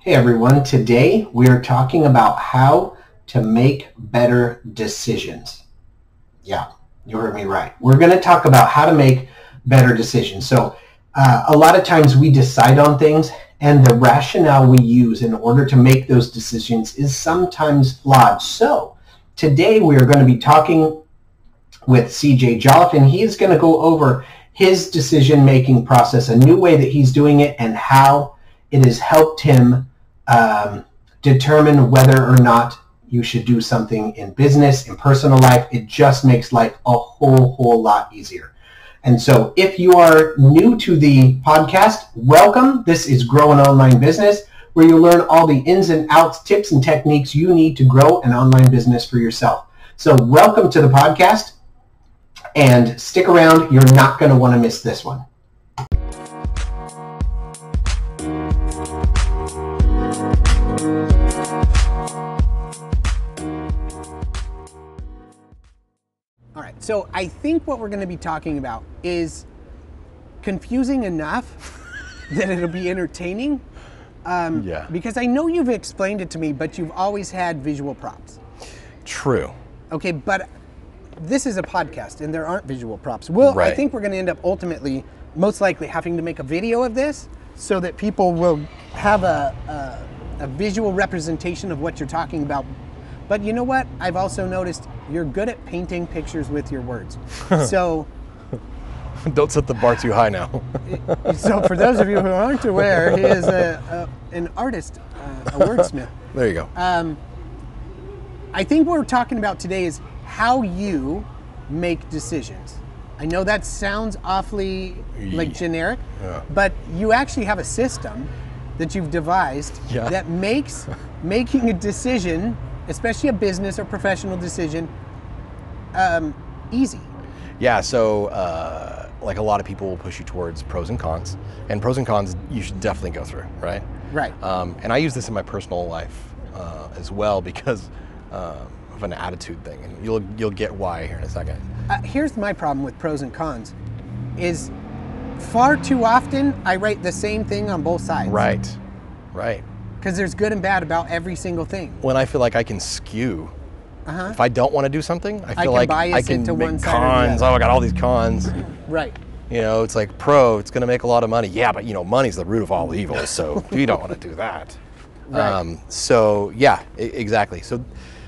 Hey everyone, today we are talking about how to make better decisions. Yeah, you heard me right. We're going to talk about how to make better decisions. So a lot of times we decide on things and the rationale we use in order to make those decisions is sometimes flawed. So today we are going to be talking with CJ Jolliffe, and he is going to go over his decision-making process, a new way that he's doing it, and how it has helped him determine whether or not you should do something in business, in personal life. It just makes life a whole lot easier. And so if you are new to the podcast, welcome. This is Grow an Online Business, where you learn all the ins and outs, tips and techniques you need to grow an online business for yourself. So welcome to the podcast, and stick around. You're not going to want to miss this one. All right, so I think what we're going to be talking about is confusing enough that it'll be entertaining. Because I know you've explained it to me, but you've always had visual props. True. Okay, but this is a podcast and there aren't visual props. Well, right. I think we're going to end up ultimately, most likely, having to make a video of this so that people will have a visual representation of what you're talking about. But you know what? I've also noticed you're good at painting pictures with your words. So don't set the bar too high now. So for those of you who aren't aware, he is an artist, a wordsmith. There you go. I think what we're talking about today is how you make decisions. I know that sounds awfully like generic, but you actually have a system that you've devised that makes making a decision, especially a business or professional decision, easy. Yeah, so like a lot of people will push you towards pros and cons, and pros and cons you should definitely go through, right? Right. And I use this in my personal life as well because of an attitude thing, and you'll get why here in a second. Here's my problem with pros and cons, is far too often I write the same thing on both sides. Right, right. Because there's good and bad about every single thing. When I feel like I can skew, if I don't want to do something, I feel like I can make cons. Oh, I got all these cons. Right. You know, it's like pro, it's going to make a lot of money. Yeah, but you know, money's the root of all evil, so you don't want to do that. Right. So yeah, exactly. So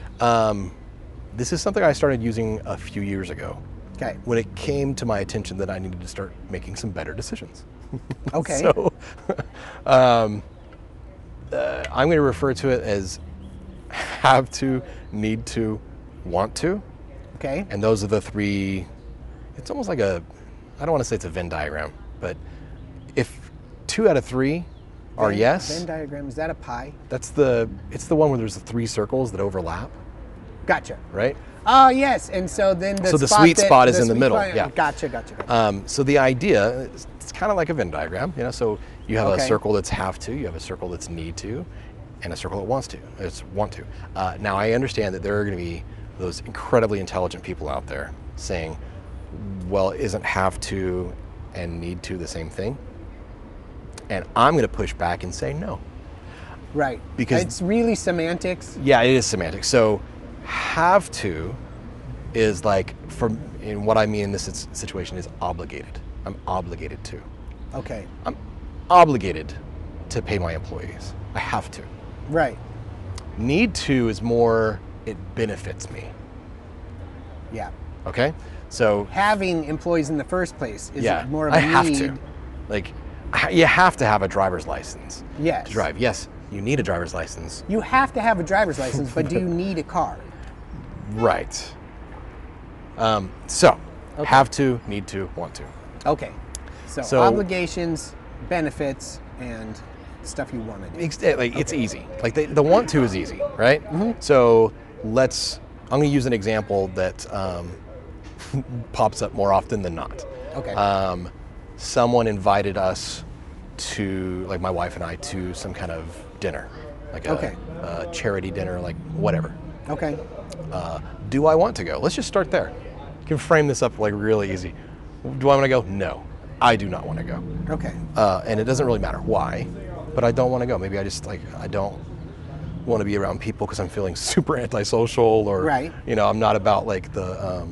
this is something I started using a few years ago. Okay. When it came to my attention that I needed to start making some better decisions. Okay. So I'm going to refer to it as have to, need to, want to. Okay. And those are the three. It's almost like I don't want to say it's a Venn diagram, but if 2 out of 3 are yes. Venn diagram, is that a pie? It's the one where there's the 3 circles that overlap. Gotcha. Right? Oh, yes. And so then the sweet spot is in the middle. Yeah. Gotcha. So the idea, it's kind of like a Venn diagram, you know, so you have a circle that's have to, you have a circle that's need to, and a circle that wants to. It's want to. Now I understand that there are going to be those incredibly intelligent people out there saying, well, isn't have to and need to the same thing? And I'm going to push back and say no. Right. Because it's really semantics. Yeah, it is semantics. So have to is like, in what I mean in this situation is obligated. I'm obligated to. Okay. I'm obligated to pay my employees. I have to. Right. Need to is more, it benefits me. Yeah. Okay? So having employees in the first place is more of a I need. have to. Like, you have to have a driver's license to drive. Yes, you need a driver's license. You have to have a driver's license, but do you need a car? Right. Have to, need to, want to. Okay. So obligations, benefits, and stuff you want to do. It's easy. Like the want to is easy, right? Mm-hmm. So I'm going to use an example that pops up more often than not. Okay. Someone invited us to, like my wife and I, to some kind of dinner, like a charity dinner, like whatever. Okay. Do I want to go? Let's just start there. You can frame this up like really easy. Do I want to go? No, I do not want to go. Okay. And it doesn't really matter why. but I don't want to go. Maybe I just I don't want to be around people because I'm feeling super antisocial, or right. I'm not about like the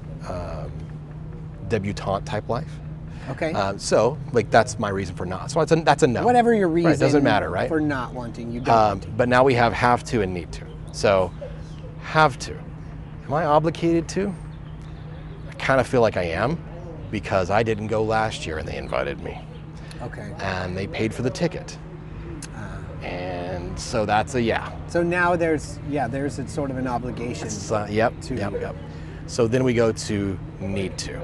debutante type life. Okay. So like that's my reason for not. So that's a no. Whatever your reason, right, doesn't matter, right? For not wanting, you don't. Want to. But now we have to and need to. So have to. Am I obligated to? I kind of feel like I am, because I didn't go last year and they invited me. Okay. And they paid for the ticket. And so that's a yeah. So now there's a sort of an obligation. Yep. So then we go to need to.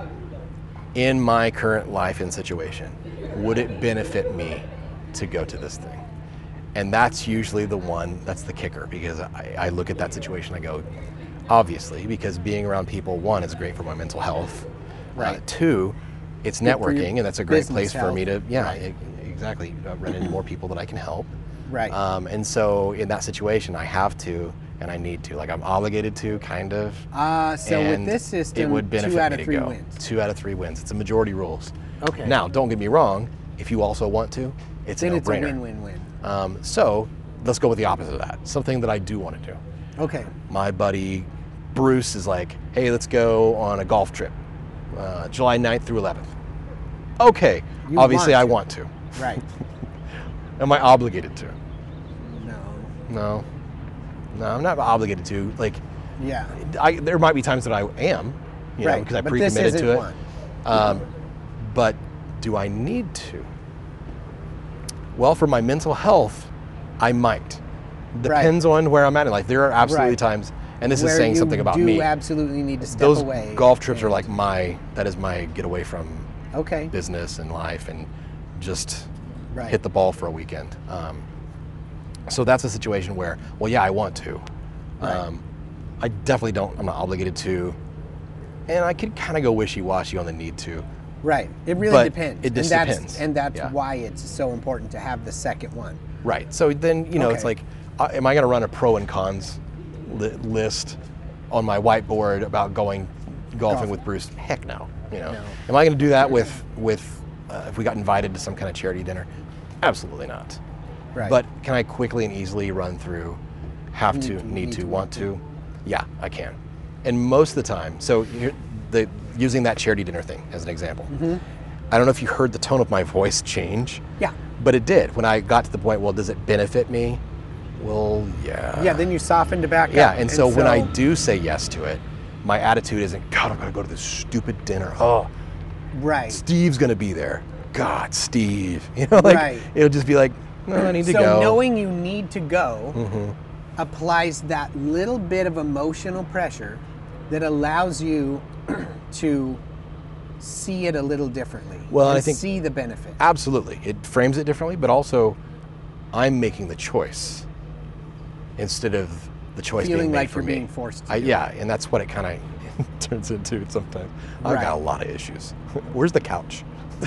In my current life and situation, would it benefit me to go to this thing? And that's usually that's the kicker, because I look at that situation, I go, obviously, because being around people, one, is great for my mental health. Right. Two, it's networking, and that's a great place for me to, right. Exactly, run into more people that I can help. Right. And so in that situation, I have to, and I need to. Like, I'm obligated to, kind of. So with this system, it would benefit 2 out me of to 3 go. wins. 2 out of 3 wins. It's a majority rules. Okay. Now, don't get me wrong. If you also want to, it's then a it's a no-brainer. win-win-win. So let's go with the opposite of that. Something that I do want to do. Okay. My buddy Bruce is like, hey, let's go on a golf trip, July 9th through 11th. Okay. Obviously, I want to. Right. Am I obligated to? No. No, I'm not obligated to. Like, yeah, there might be times that I am, right. because I but pre-committed this to it. One. But do I need to? Well, for my mental health, I might. Depends on where I'm at in life. There are absolutely times, and this is saying something about me. You absolutely need to step Those away. golf trips are like that is my getaway from okay. business and life, and just right. hit the ball for a weekend. So that's a situation where, well, yeah, I want to. Right. I definitely don't. I'm not obligated to, and I could kind of go wishy-washy on the need to. Right. It really depends. It just depends. And that's why it's so important to have the second one. Right. So then, it's like, am I going to run a pro and cons list on my whiteboard about golfing with Bruce? Heck no. No. Am I going to do that with if we got invited to some kind of charity dinner? Absolutely not. Right. But can I quickly and easily run through have to, need to, want to? Yeah, I can. And most of the time, so using that charity dinner thing as an example, I don't know if you heard the tone of my voice change. Yeah. But it did. When I got to the point, well, does it benefit me? Well, yeah. Yeah, then you softened it back up. Yeah, and so when I do say yes to it, my attitude isn't, God, I'm going to go to this stupid dinner. Oh, right. Steve's going to be there. God, Steve. It'll just be like, no, I need to go. So knowing you need to go applies that little bit of emotional pressure that allows you to see it a little differently. Well, and I think see the benefit. Absolutely. It frames it differently, but also I'm making the choice instead of the choice feeling being made like for you're me. being forced to. Yeah, and that's what it kind of turns into sometimes. I've got a lot of issues. Where's the couch?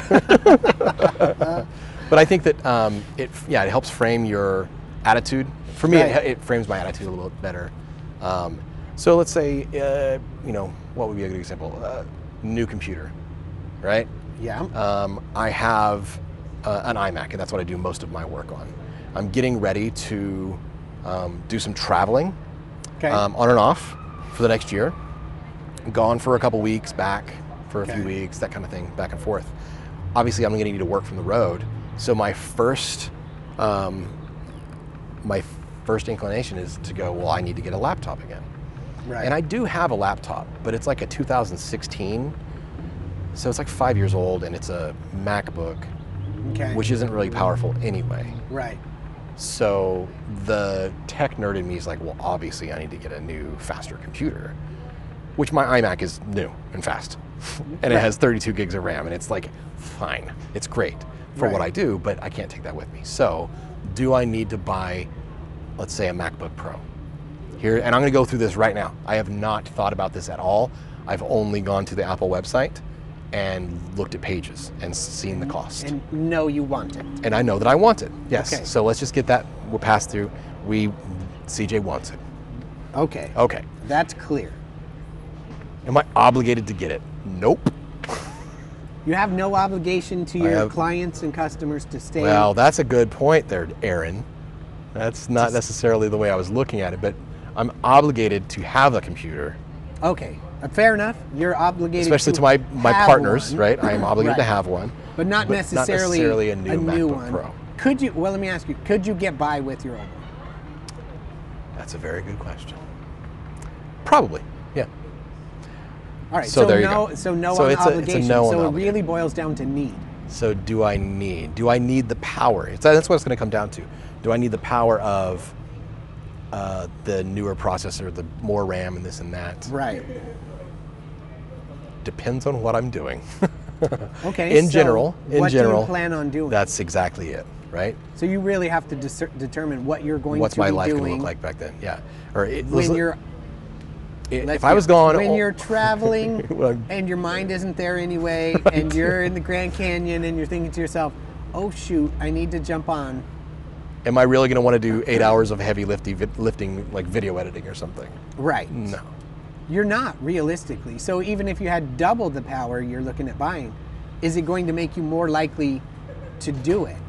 But I think that it helps frame your attitude. For me, it frames my attitude a little bit better. So let's say, what would be a good example? New computer, right? Yeah. I have an iMac, and that's what I do most of my work on. I'm getting ready to do some traveling, on and off for the next year. Gone for a couple weeks, back for a few weeks, that kind of thing, back and forth. Obviously, I'm going to need to work from the road. So my first inclination is to go, well, I need to get a laptop again. Right. And I do have a laptop, but it's like a 2016. So it's like 5 years old, and it's a MacBook, which isn't really powerful anyway. Right. So the tech nerd in me is like, well, obviously I need to get a new, faster computer, which my iMac is new and fast. And it has 32 gigs of RAM, and it's like, fine. It's great for what I do, but I can't take that with me. So do I need to buy, let's say, a MacBook Pro? Here, and I'm going to go through this right now. I have not thought about this at all. I've only gone to the Apple website and looked at pages and seen the cost. And know you want it. And I know that I want it. Yes. Okay. So let's just get that. We'll pass through. CJ wants it. Okay. Okay. That's clear. Am I obligated to get it? Nope. You have no obligation to your clients and customers to stay. Well, that's a good point there, Aaron. That's not necessarily the way I was looking at it, but I'm obligated to have a computer. Okay, fair enough. You're obligated, especially to my partners, right? I am obligated to have one, but not necessarily a new MacBook one. Pro. Could you? Well, let me ask you. Could you get by with your old one? That's a very good question. Probably, yeah. All right. So there you go. So no So on it's a obligation. no on so it obligation. really boils down to need. So do I need the power? That's what it's going to come down to. Do I need the power of the newer processor, the more RAM and this and that? Right. Depends on what I'm doing. Okay. In general, what do you plan on doing? That's exactly it, right? So you really have to determine what you're going What's to my be life doing going to look like back then? Yeah. Or when you're. If I was gone, when you're traveling and your mind isn't there anyway, right. And you're in the Grand Canyon and you're thinking to yourself, "Oh shoot, I need to jump on." Am I really going to want to do 8 hours of heavy lifting, like video editing or something? Right. No. You're not, realistically. So even if you had double the power you're looking at buying, is it going to make you more likely to do it?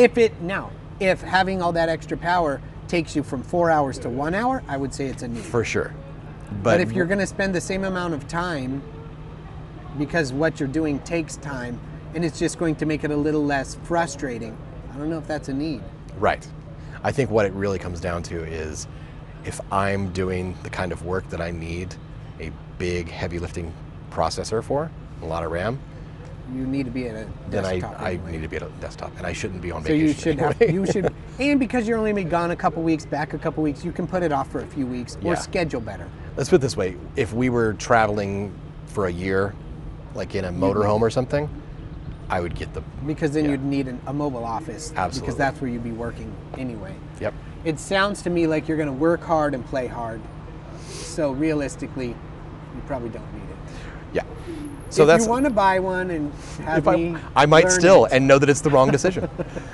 If having all that extra power takes you from 4 hours to 1 hour, I would say it's a need. For sure. But if you're going to spend the same amount of time, because what you're doing takes time, and it's just going to make it a little less frustrating, I don't know if that's a need. Right. I think what it really comes down to is if I'm doing the kind of work that I need a big heavy lifting processor for, a lot of RAM, you need to be at a desktop. Then I need to be at a desktop, and I shouldn't be on so vacation. you should, and because you're only been gone a couple weeks, back a couple weeks, you can put it off for a few weeks or schedule better. Let's put it this way: if we were traveling for a year, like in a motorhome or something, I would get the because then you'd need a mobile office. Absolutely. Because that's where you'd be working anyway. Yep. It sounds to me like you're going to work hard and play hard. So realistically, you probably don't need it. Yeah. So if that's you want to buy one and have me I might learn still it. and know that it's the wrong decision.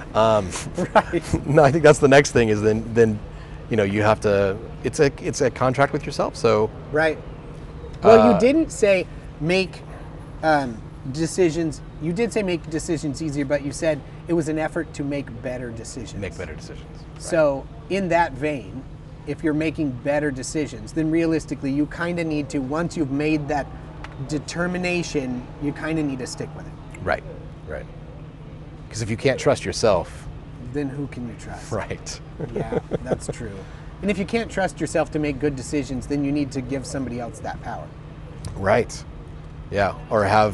Right. No, I think that's the next thing is then you have to. It's a contract with yourself. So right. Well, you didn't say make decisions. You did say make decisions easier, but you said it was an effort to make better decisions. Make better decisions. Right. So in that vein, if you're making better decisions, then realistically you kind of need to, once you've made that determination, you kind of need to stick with it. Right. Right. Because if you can't trust yourself, then who can you trust? Right. Yeah, that's true. And if you can't trust yourself to make good decisions, then you need to give somebody else that power. Right. Yeah. Or have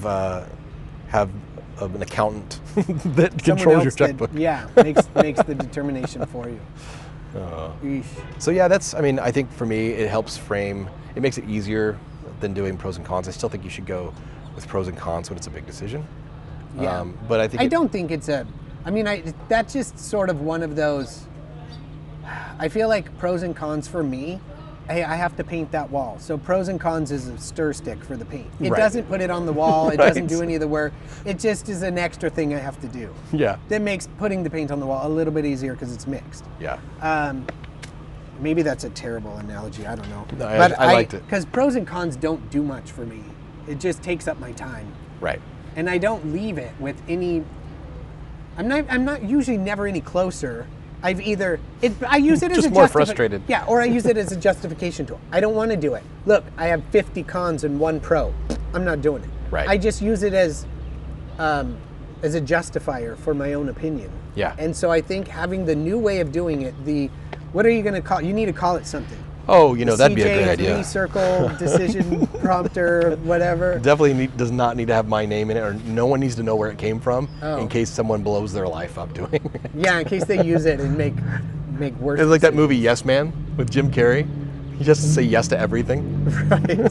an accountant that controls your checkbook. Makes the determination for you. So yeah, I think for me, it helps frame, it makes it easier than doing pros and cons. I still think you should go with pros and cons when it's a big decision. Yeah. But I think that's just sort of one of those, I feel like pros and cons for me, hey, I have to paint that wall. So pros and cons is a stir stick for the paint. It doesn't put it on the wall. It doesn't do any of the work. It just is an extra thing I have to do. Yeah. That makes putting the paint on the wall a little bit easier because it's mixed. Yeah. Maybe that's a terrible analogy. I don't know. No, I liked it. Because pros and cons don't do much for me. It just takes up my time. Right. And I don't leave it with any. I'm not usually never any closer. I use it as just a more frustrated. Yeah, or I use it as a justification tool. I don't want to do it. Look, I have 50 cons and 1 pro. I'm not doing it. Right. I just use it as a justifier for my own opinion. Yeah. And so I think having the new way of doing it, what are you going to call? You need to call it something. Oh, that'd be a great idea. CJ circle decision prompter, whatever. Definitely does not need to have my name in it, or no one needs to know where it came from in case someone blows their life up doing it. Yeah, in case they use it and make worse. It's like that movie Yes Man with Jim Carrey. He just has to say yes to everything. Right.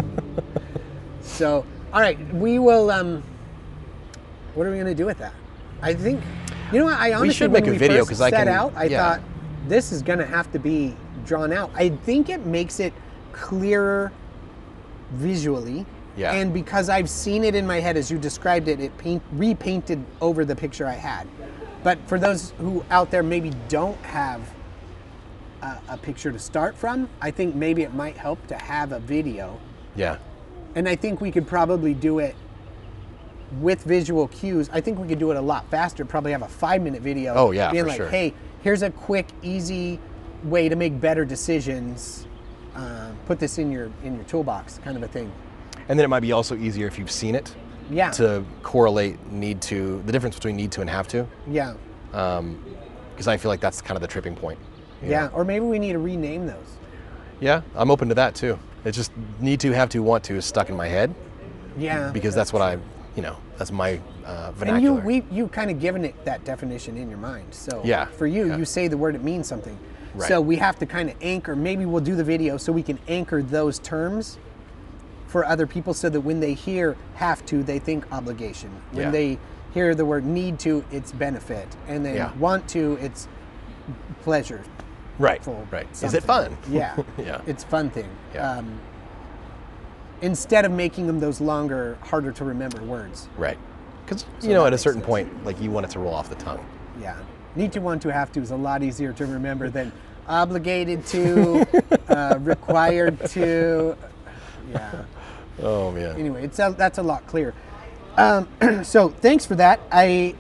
So, all right, we will. What are we going to do with that? I think, I honestly, we should make a video because I thought this is going to have to be drawn out. I think it makes it clearer visually. Yeah. And because I've seen it in my head as you described it, it repainted over the picture I had. But for those who out there maybe don't have a picture to start from, I think maybe it might help to have a video. Yeah. And I think we could probably do it with visual cues, I think we could do it a lot faster. Probably have a 5-minute video. Oh, yeah, being for like, sure. hey, here's a quick, easy way to make better decisions. Put this in your toolbox, kind of a thing. And then it might be also easier if you've seen it. Yeah. To correlate the difference between need to and have to. Yeah. Because I feel like that's kind of the tripping point. Yeah. Or maybe we need to rename those. Yeah, I'm open to that too. It's just need to, have to, want to is stuck in my head. Yeah. Because that's what that's my vernacular. And you kind of given it that definition in your mind. So yeah, for you, you say the word, it means something. Right. So we have to kind of anchor, maybe we'll do the video so we can anchor those terms for other people so that when they hear have to, they think obligation. When they hear the word need to, it's benefit. And then want to, it's pleasure. Right. Right. Is it fun? Yeah. Yeah. It's fun thing. Yeah. Instead of making them those longer, harder to remember words. Right. Because, at a certain point, like you want it to roll off the tongue. Yeah. Need to, want to, have to is a lot easier to remember than obligated to, required to. Yeah. Oh, man. Anyway, that's a lot clearer. So thanks for that. And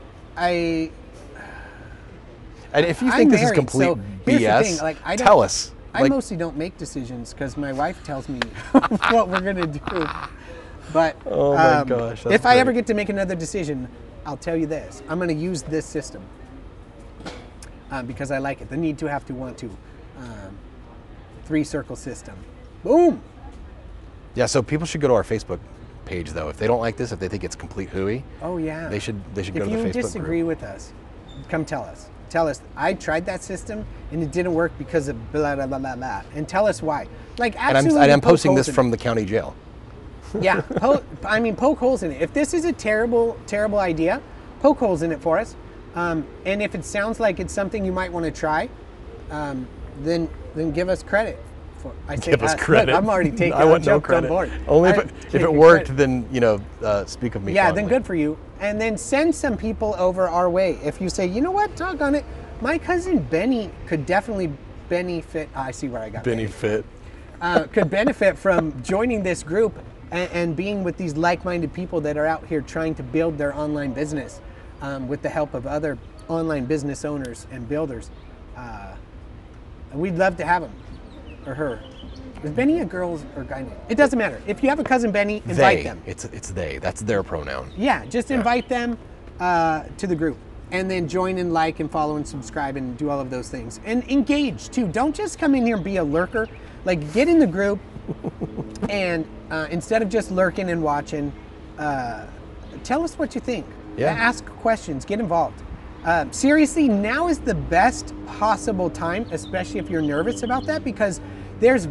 if you think this is complete so BS, Like, tell us. I mostly don't make decisions because my wife tells me what we're going to do. But oh my gosh, if I ever get to make another decision, I'll tell you this. I'm going to use this system because I like it. The need to, have to, want to. 3-circle system. Boom. Yeah, so people should go to our Facebook page, though. If they don't like this, if they think it's complete hooey, oh yeah, they should go to the Facebook group. If you group. disagree with us, come tell us. Tell us, I tried that system and it didn't work because of blah, blah, blah, blah, blah. And tell us why. Like, absolutely. And I'm posting this from the county jail. Yeah, poke holes in it. If this is a terrible, terrible idea, poke holes in it for us. And if it sounds like it's something you might want to try, then give us credit. Give us credit. Look, I'm already taking I want no credit. On board. Only if it worked, then speak of me. Yeah, fondly. then good for you. And then send some people over our way. If you say, you know what, doggone it, my cousin Benny could definitely benefit. I see where I got benefit. Could benefit from joining this group and being with these like-minded people that are out here trying to build their online business with the help of other online business owners and builders. We'd love to have him or her. Is Benny a girl or guy name? It doesn't matter. If you have a cousin Benny, invite them. It's they. That's their pronoun. Yeah, just invite them to the group. And then join and like and follow and subscribe and do all of those things. And engage too. Don't just come in here and be a lurker. Like, get in the group and instead of just lurking and watching, tell us what you think. Yeah. Ask questions. Get involved. Seriously, now is the best possible time, especially if you're nervous about that, because there's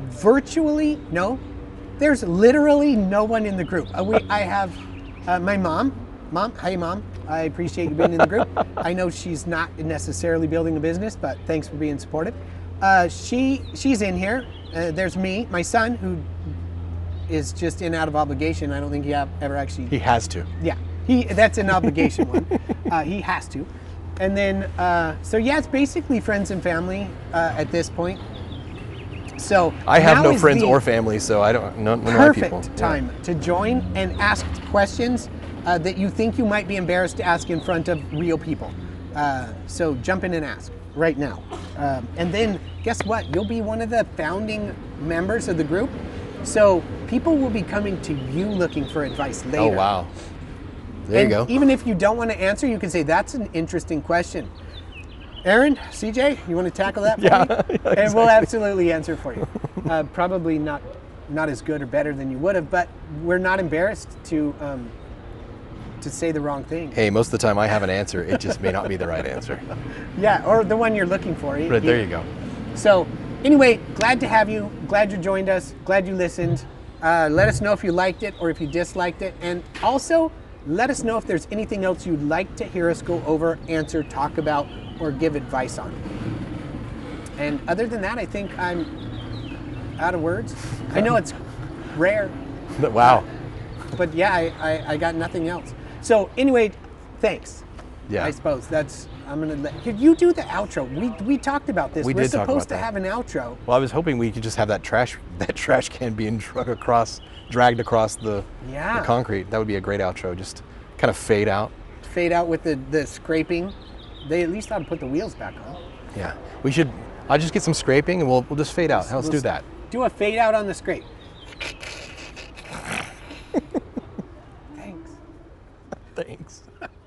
literally no one in the group. I have my mom. Mom, hi Mom. I appreciate you being in the group. I know she's not necessarily building a business, but thanks for being supportive. She's in here. There's me, my son, who is just in out of obligation. I don't think he ever actually. He has to. Yeah, that's an obligation one. He has to. And then, so yeah, it's basically friends and family at this point. So I have no friends or family, so I don't know my people. Perfect time to join and ask questions that you think you might be embarrassed to ask in front of real people. So jump in and ask right now. And then guess what? You'll be one of the founding members of the group. So people will be coming to you looking for advice later. Oh, wow. There you go. Even if you don't want to answer, you can say, that's an interesting question. Aaron, CJ, you want to tackle that for me? Exactly. And we'll absolutely answer for you. Probably not as good or better than you would have, but we're not embarrassed to say the wrong thing. Hey, most of the time I have an answer. It just may not be the right answer. Yeah, or the one you're looking for. But there you go. So anyway, glad to have you. Glad you joined us. Glad you listened. Let us know if you liked it or if you disliked it. And also, let us know if there's anything else you'd like to hear us go over, answer, talk about, or give advice on. And other than that, I think I'm out of words. I know it's rare. Wow. But yeah, I got nothing else. So anyway, thanks. Yeah. I suppose I'm gonna let you do the outro. We talked about this. We're supposed to have an outro. Well, I was hoping we could just have that trash can being dragged across the concrete. That would be a great outro. Just kind of fade out. Fade out with the scraping. They at least ought to put the wheels back on. Yeah, we should. I'll just get some scraping and we'll just fade out. Let's do that. Do a fade out on the scrape. Thanks. Thanks.